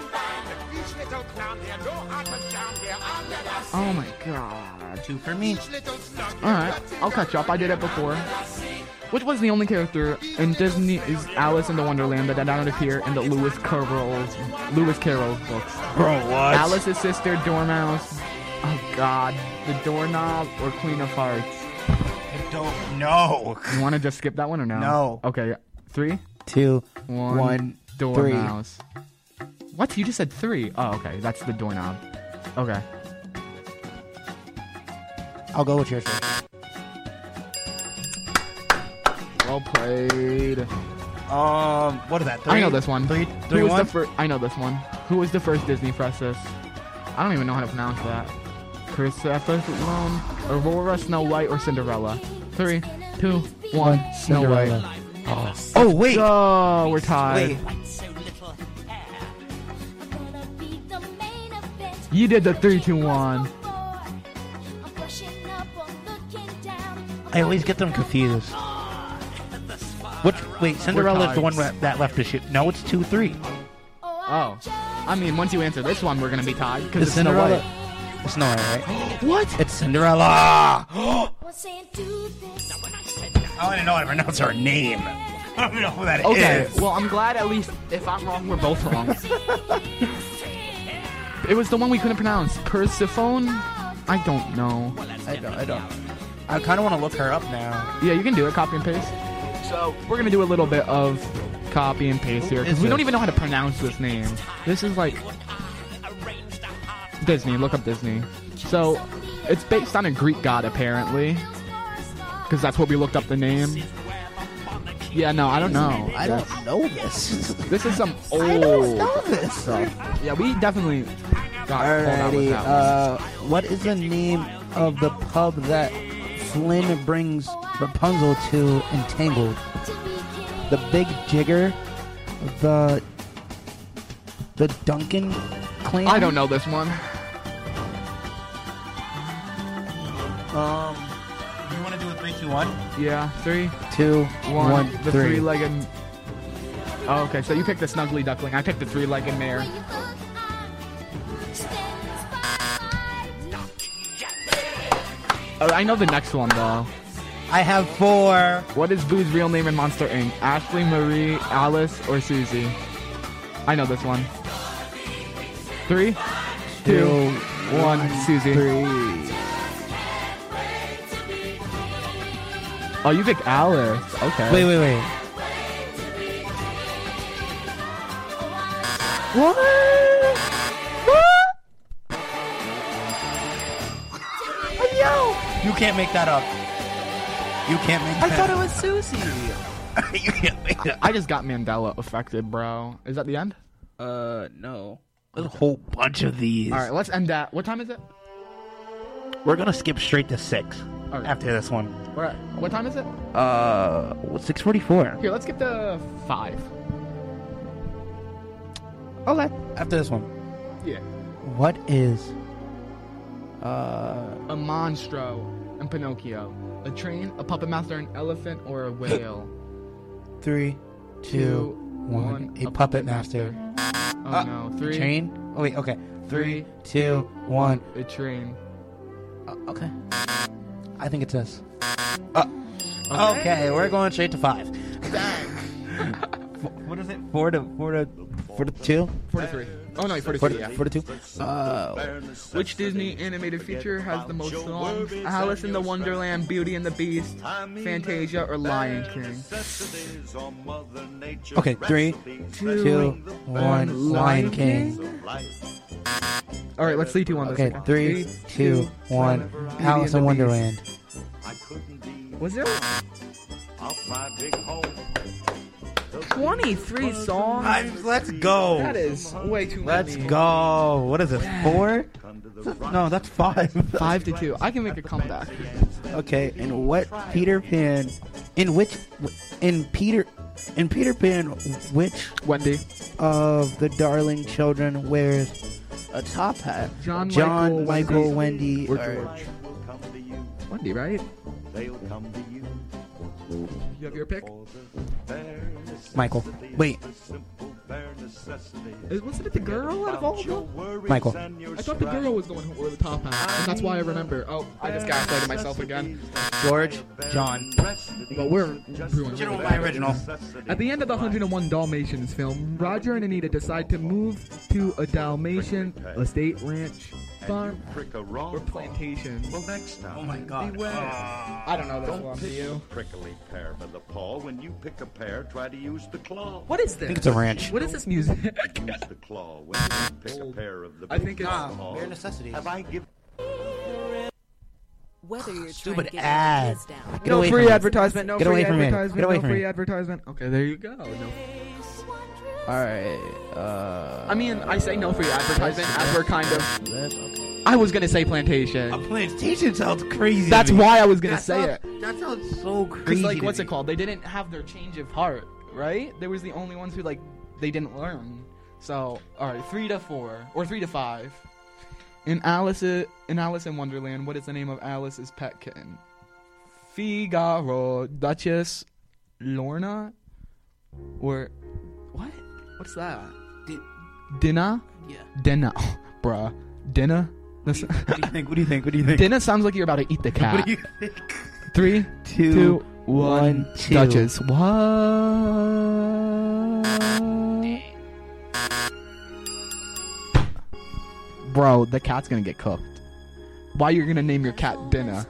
Oh my god. Two for me. Alright, I'll catch up. I did it before. Which was the only character in Disney's Alice in the Wonderland that did not appear in the Lewis Carroll's Lewis Carroll books? Bro, what? Alice's sister, Dormouse. Oh god. The Doorknob or Queen of Hearts? I don't know. You want to just skip that one or no? No. Okay. Three, Two, one, one, Dormouse. What? You just said three. Oh, okay. That's the doorknob. Okay. I'll go with yours first. Well played. Um, what is that? Three? I know this one. Three, Who three, was one? the first? I know this one. Who was the first Disney princess? I don't even know how to pronounce that. Persephone, Aurora, Snow White, or Cinderella? Three, two, one. Snow Cinderella. White. Oh. oh, wait. Oh, we're tied. Wait. You did the three, two, one. I always get them confused. Which, wait, Cinderella is the one tied. that left the ship. No, it's two, three. Oh. I mean, once you answer this one, we're gonna be tied because It's it's Snow Cinderella. White. It's Snow White, right? What? It's Cinderella. I don't even know how to pronounce her name. I don't even know who that is. Okay, well, I'm glad at least if I'm wrong, we're both wrong. It was the one we couldn't pronounce. Persephone? I don't know. I don't. I don't. I kind of want to look her up now. Yeah, you can do it. Copy and paste. So, we're going to do a little bit of copy and paste here. Because Is we don't it? even know how to pronounce this name. This is like... Disney. Look up Disney. So, it's based on a Greek god, apparently. Because that's what we looked up the name. Yeah, no, I don't know. I don't know this. This is some old I don't know this. stuff. Yeah, we definitely got called out with Alrighty, that one. uh, what is the name of the pub that Flynn brings Rapunzel to Entangled? The Big Jigger? The... The Duncan Clan? I don't know this one. Um, you want to do a three, two, one? Yeah, three, Two, one, one, the three. three-legged... Oh, okay, so you picked the snuggly duckling. I picked the three-legged mare. Oh, I know the next one, though. I have four. What is Boo's real name in Monster Incorporated? Ashley, Marie, Alice, or Susie? I know this one. Three, two, Two, one, Susie. Three. Oh, you picked Alice. Okay. Wait, wait, wait. What? You can't make that up. You can't make I that thought it up. was Susie. You can't make that I just got Mandela affected, bro. Is that the end? Uh, no. There's a whole bunch of these. All right, let's end that. What time is it? We're going to skip straight to six All right. after this one. We're at, what time is it? Uh, six forty-four. Here, let's skip to five. Okay. After this one. Yeah. What is... Uh, A monstro and Pinocchio. A train, a puppet master, an elephant, or a whale. Three, two, one. A, puppet master. Oh Uh, no. Three. Train? Oh, wait, okay. Three, Two, one. A train. Uh, okay. I think it's this. Uh, okay. okay, we're going straight to five. Dang. four to four to four to two. Four to three. Oh no, four to Four three. to, Yeah. four to two. Uh, Which Disney animated feature has the most songs? Alice in the Wonderland, Beauty and the Beast, Fantasia, or Lion King? okay, three, two, one. Lion King. All right, let's see two on this. Okay, three, two, one. Alice in Wonderland. Was there twenty-three songs? Let's go. That is way too Let's many. go. What is it? Four? No, that's five. Five to two. I can make a comeback. Okay, and what Peter Pan? In which? In Peter? In Peter Pan, which Wendy. of the darling children wears a top hat? John, John, Michael, Michael, Wendy, or or George. Wendy, right? You have your pick? Michael. Wait, Is- Wasn't it the girl out of all of them? Michael. I thought the girl was going with the top hat, and that's why I remember. Oh, I just gaslighted myself again. George, John. But we're ruining You know it. my original. At the end of the one hundred and one Dalmatians film, Roger and Anita decide to move to a Dalmatian estate, ranch, farm, or plantation. Well, next time. Oh my God. Beware. I don't know this one. Do you? Prickly pear by the paw. When you pick a pear, try to use the claw. What is this? I think it's a ranch. What is this music? Use the claw when you pick a pear of the I think it's- paw. Bare necessities. Have I given? Whether you're Stupid trying to get ad. your kids down. Get no away free from me. advertisement. No Get free away from me. advertisement. Get away no from free me. advertisement. Okay, there you go. No. All right. Uh, I mean, I say no free advertisement as we're kind of. That's okay. I was gonna say plantation. A plantation sounds crazy. That's to me. why I was gonna That say sounds- it. That sounds so crazy. Because like, to what's me. it called? They didn't have their change of heart, right? They was the only ones who like they didn't learn. So, all right, three to four or three to five. In Alice, in Alice in Wonderland, what is the name of Alice's pet kitten? Figaro, Duchess, Lorna, or what? What's that? Di- Dinah? Yeah. Dinah, bruh, Dinah. This- What do you think? What do you think? What do you think? Dinah sounds like you're about to eat the cat. What do you think? Three, Two, two, one. one, two. Duchess. What? Bro, the cat's gonna get cooked. Why you're gonna name your cat Dinah?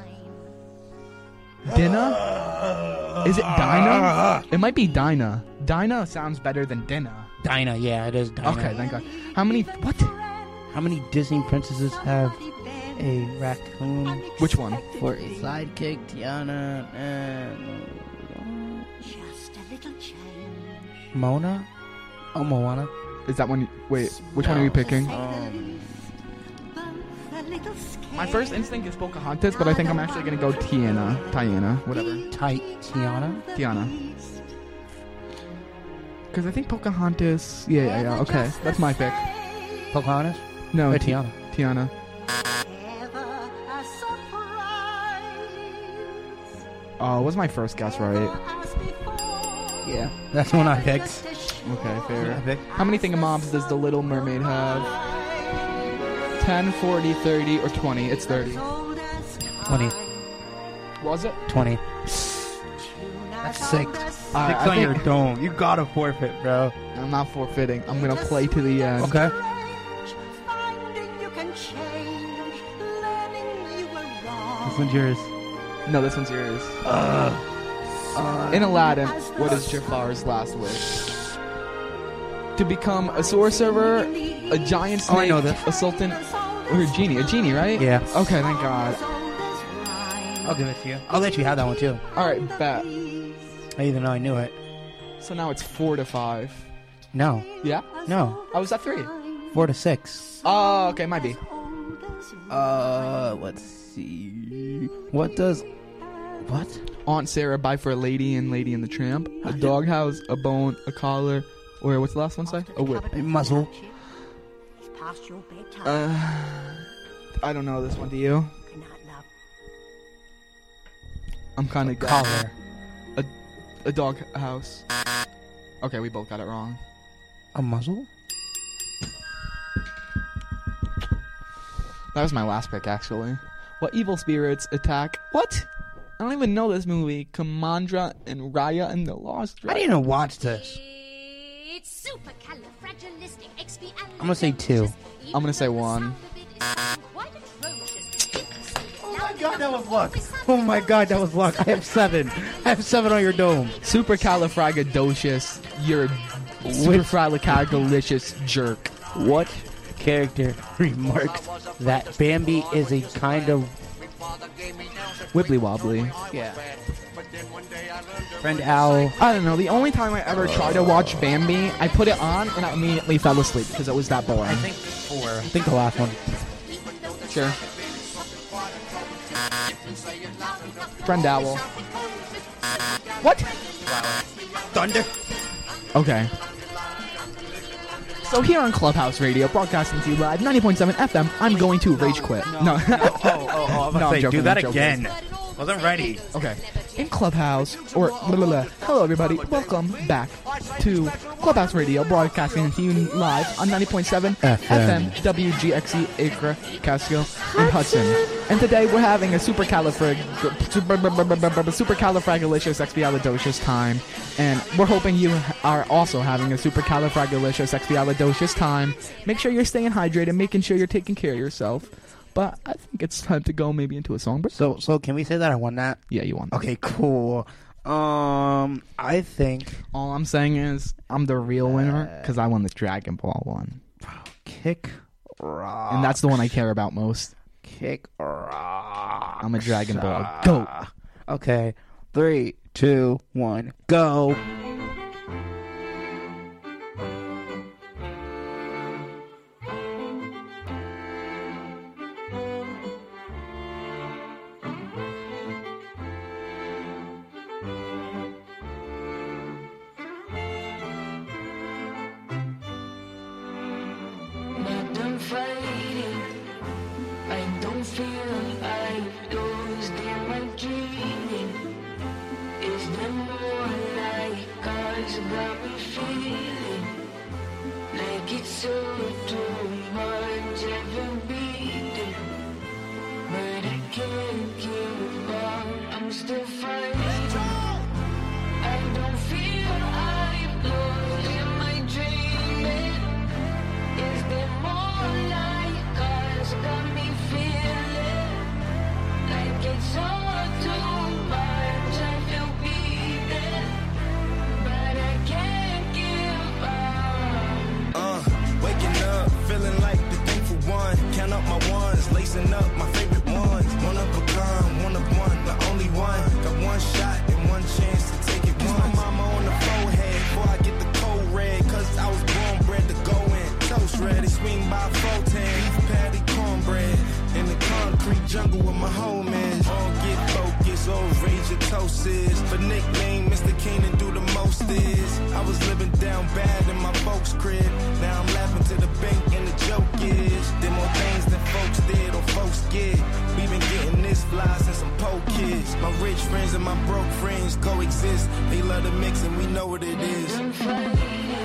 Dinah? Is it Dinah? It might be Dinah. Dinah sounds better than Dinah. Dinah, yeah, it is Dinah. Okay, thank God. How many? What? How many Disney princesses have a raccoon Which one? For a sidekick, Tiana, and Just a little change. Mona? Oh, Moana. Is that one? Wait, which one are you picking? um, Both a little scared. My first instinct is Pocahontas, but I think I'm actually gonna go Tiana. Tiana, whatever. Ti- Tiana? Tiana. Because I think Pocahontas. Yeah, yeah, yeah. Okay, that's my pick. Pocahontas? No, Or Ti- Tiana? Tiana. Ever a surprise. Oh, was my first guess right? As before. Yeah, that's the one I picked. Just a sh- Okay, I fair. picked. How many thingamobs does the Little Mermaid have? ten, forty, thirty, or twenty? It's thirty. old as time. twenty. Was it? twenty. That's six. Alright, Six I on your think- dome. You gotta forfeit, bro. I'm not forfeiting. I'm gonna play to the end. Okay. Finding you can change, learning you were wrong. This one's yours. No, this one's yours. Uh, In Aladdin, what is Jafar's last wish? To become a sorcerer, a giant snake, Oh, I know this. a sultan, or a genie? A genie, right? Yeah. Okay, thank God. I'll give it to you. I'll let you have that one, too. All right, bet. I even know I knew it. So now it's four to five. No. Yeah? No. I was at three. Four to six. Oh, okay, might be. uh, let's see. What does... What? Aunt Sarah buy for a lady and Lady and the Tramp. A doghouse, a bone, a collar, or what's the last one say? A whip. A muzzle. It's past your bedtime. Uh, I don't know this one. Do you? Good night, love. I'm kind of Collar. A dog house. Okay, we both got it wrong. A muzzle? That was my last pick, actually. What evil spirits attack? What? I don't even know this movie. Kamandra and Raya and the Lost I Dragon. didn't even watch this. I'm gonna say two. I'm gonna say one. Oh my god, that was luck. Oh my god, that was luck. I have seven. I have seven on your dome. Supercalifragilistic, you're superfragilicious jerk. What character remarks that Bambi is a kind of Wibbly wobbly. yeah? Friend Owl. I don't know. The only time I ever tried to watch Bambi, I put it on and I immediately fell asleep because it was that boring. I think four. I think the last one. Sure. Friend Owl. What? Thunder. Okay. So here on Clubhouse Radio, broadcasting to you live, ninety point seven F M, I'm going to rage quit. No. oh, oh, oh, I'm No, I'm say, joking, do that I'm joking. again. Wasn't ready. Okay. In Clubhouse, or blah, blah, blah. Hello everybody, welcome back to Clubhouse Radio, broadcasting to you live on ninety point seven F M, W G X E, Acre, Catskill, and Hudson. And today we're having a supercalifrag, super, supercalifragilisticexpialidocious time, and we're hoping you are also having a supercalifragilisticexpialidocious time. Make sure you're staying hydrated, making sure you're taking care of yourself. But I think it's time to go maybe into a song break. So, so can we say that I won that? Yeah, you won. Okay, cool. Um, I think All I'm saying is I'm the real winner because I won the Dragon Ball one. Kick Rock. And that's the one I care about most. Kick Rock. I'm a Dragon Ball goat. Okay, three, two, one, go. Not done fighting. I don't feel I've lost in my dreaming. Is there more like God's got me feeling? Like it's all too much ever beating. But I can't give up. I'm still fighting. I don't feel I've lost in my dreaming. Is there more like God's got me feeling? Like it's all too much, I feel beaten, but I can't give up. Uh, waking up, feeling like the thankful one. Count up my ones, lacing up my favorite ones. One of a kind, one of one, the only one. Got one shot and one chance to take it once. My mama on the forehead before I get the cold red. Cause I was born bred to go in. Toast ready, swing by four ten. Beef patty, cornbread. In the concrete jungle with my homies. All get focused, all rage your toast is. For nickname, Mister Keenan do the most is. I was living down bad in my folks' crib. Now I'm laughing to the bank and the joke is. Did more things than folks did or folks get. We been getting this fly since I'm po kids. My rich friends and my broke friends coexist. They love the mix and we know what it is. I'm fighting.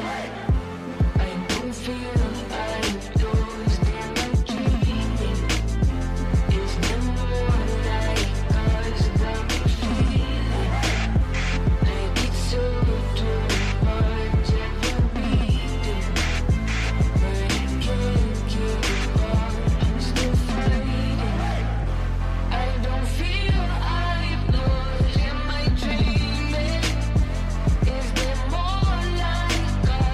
I don't feel I've lost in my dreaming. Is there more like God's got me feeling? Like it's all too much ever beating. But I can't give up. I'm still fighting. I don't feel I've lost in my dreaming. Is there more like God?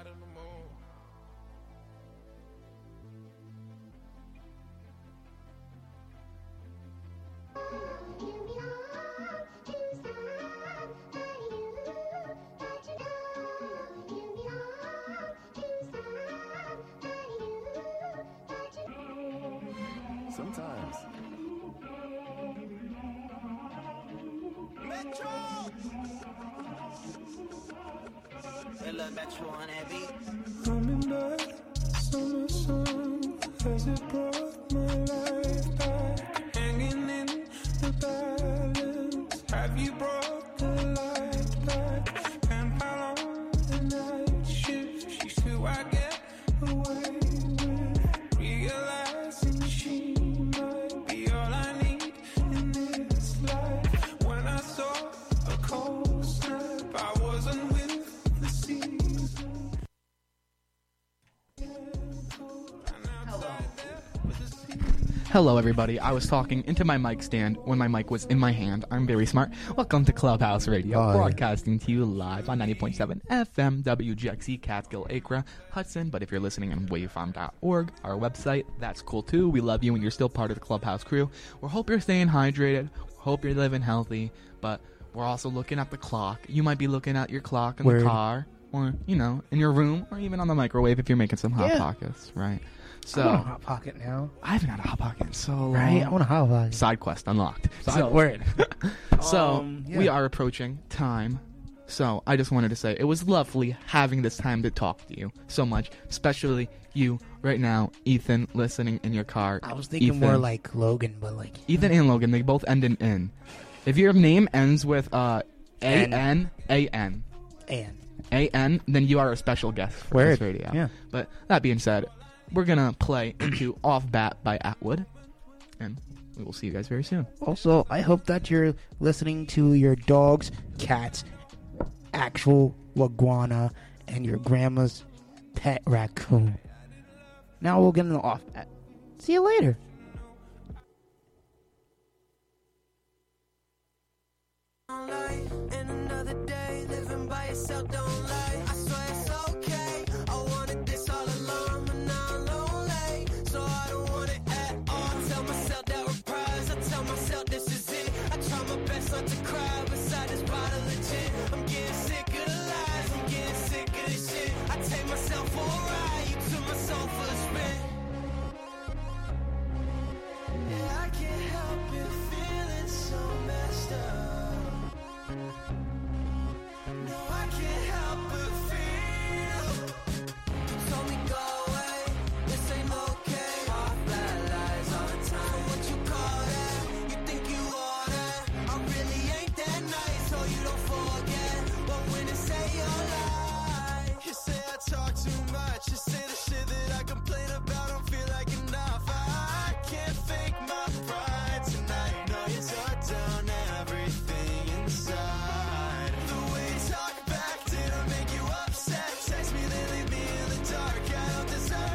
Sometimes. Metro! Hey, look, Metro on that beat. Coming back, summer sun, has it brought my life back? Hanging in the balance, have you brought the light back? And how long the night shifts, who I get away with, realizing she might be all I need in this life. When I saw a cold snap, I wasn't with the season. Hello, everybody. I was talking into my mic stand when my mic was in my hand. I'm very smart. Welcome to Clubhouse Radio, Hi. broadcasting to you live on ninety point seven F M, W G X C, Catskill, Acra, Hudson. But if you're listening on wavefarm dot org, our website, that's cool too. We love you and you're still part of the Clubhouse crew. We hope you're staying hydrated. We hope you're living healthy. But we're also looking at the clock. You might be looking at your clock in Word. the car, or, you know, in your room, or even on the microwave if you're making some Hot Yeah. Pockets, right? So I want a Hot Pocket now. I haven't had a Hot Pocket in so long. Right? I want a Hot Pocket. Side quest unlocked. Side so, word. so Um, yeah. we are approaching time. So I just wanted to say it was lovely having this time to talk to you so much, especially you right now, Ethan, listening in your car. I was thinking Ethan, more like Logan, but like Ethan and Logan. They both end in N. If your name ends with uh, A N A N and A N, then you are a special guest for Word. this radio. Yeah. But that being said, we're gonna play into Off Bat by Atwood, and we will see you guys very soon. Also, I hope that you're listening to your dogs, cats, actual iguana, and your grandma's pet raccoon. Now we'll get into the off bat. See you later.